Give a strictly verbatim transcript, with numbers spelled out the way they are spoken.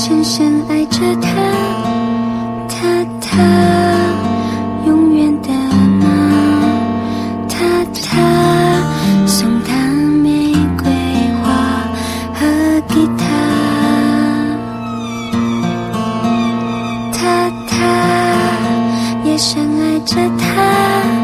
深深爱着他，他他永远的吗？他他送他玫瑰花和吉他，他他也深爱着他。